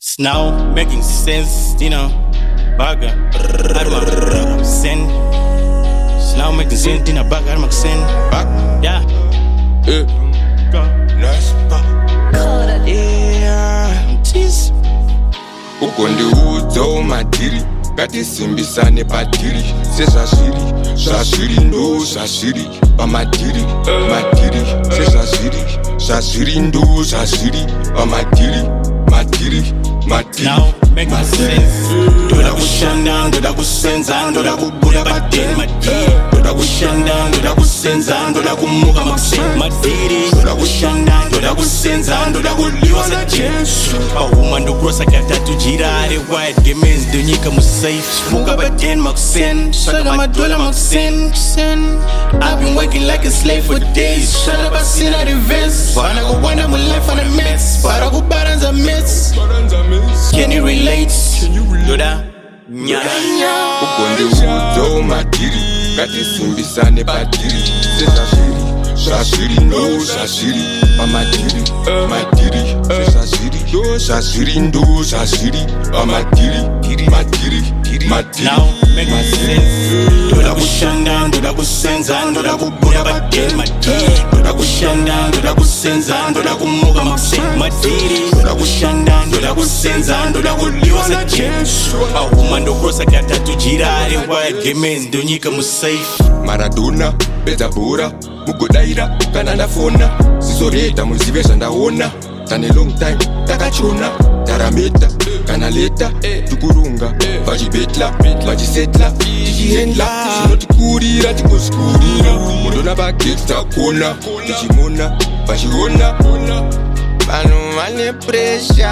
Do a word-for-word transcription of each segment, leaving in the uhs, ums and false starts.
It's now making sense, you know. Baga, arma, sen. It's now making sense, you know. Baga, arma, sen. Baga, yeah. Eh, nice, baga. Yeah, jeez. Ugonde uzo madiri, kati simbisane patiri. Se shashiri, shashiri ndo shashiri, pa madiri, madiri. Se shashiri, shashiri ndo shashiri, pa madiri, madiri, madiri. Now making sense. Doda kushanda, doda kusenza, doda kubuya baden madiri. Doda kushanda, doda kusenza, doda kumuka maksen madiri. Doda kushanda, doda kusenza, doda kuliwa za Jesu. Ahuma ndo krosa katatu jirare wide games dunyika musafe. Muka baden maksen, shaga madola maksen. I've been working like a slave for days. Shut up, I seen at events. Fana go wonder my life on a mess. Para go balance a mess. Can you relate? Can you relate? Doda, nyanya. Ugonde uzo madiri, kati simbisane patiri. Se shashiri, shashiri ndo shashiri, pa madiri, madiri. Se shashiri, shashiri ndo shashiri, pa madiri, madiri, madiri. Now make my sense. Doda kushanda, doda kusenza, doda kubuya baden madiri. Doda kushanda, doda kusenza, doda kumuka maksen madiri. Doda kushanda, doda kusenza, doda kuliwa za Jesu. Ahuma ndo krosa katatu jirare wide games dunyika musafe. Maradona, beta bora, mugodaira, kananda fona. Sizoreta, muzive zandaona. Tane long time, takachona. Tarameta, kanaleta, tukurunga. Vajibetla, vajisetla, tijihendla. Sinotikurira, tikusikurira. Mudona baketa kona, tijimona, vajihona. Banu mane pressure.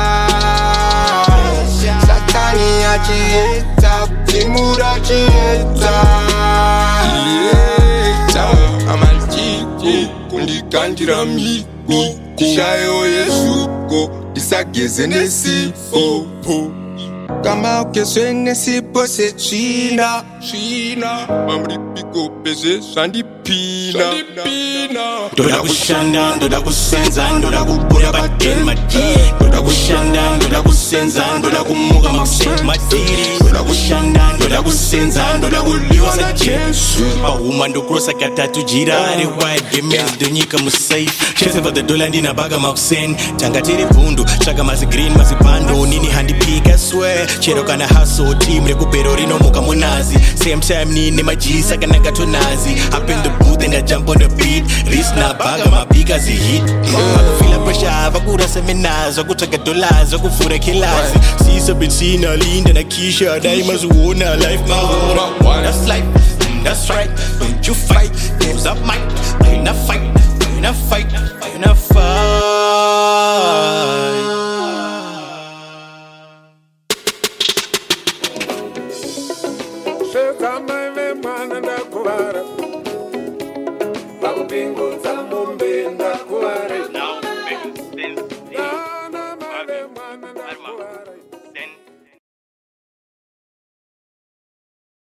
Satani achieta, timura chieta. Chieta, amalchiko, kundikandira miko. Tishayo yesuko, disageze nesipo. Kama ukeswe nesipo se china. China, mamripiko pese sandipina. Doda kushanda, doda kusenza, doda kubuya baden madiri. Doda kushanda, doda kusenza, doda kumuka maksen madiri. Doda kushanda, doda kusenza, doda kuliwa za Jesu. Ahuma ndo krosa katatu jirare wide games dunyika musafe. Chase for the dollar ndina baga maksen. Tangatiri bundu, chaka mazi green mazi pando. Nini handi pika swear. Chero kana hustle team rekupero rino muka munazi. Same time nini majisa kana katonazi. Up in the booth and I jump on the beat. Wrist na baga mapiga zi hit. Feel a pressure vakura seminars vakutaka dollars vakufura kilazi. Sisa benzina linda na kisha daima zuona life mahora. That's life, that's right. Don't you fight, games up mic. I na fight, I na fight, I na fight. Bingo za mumbenda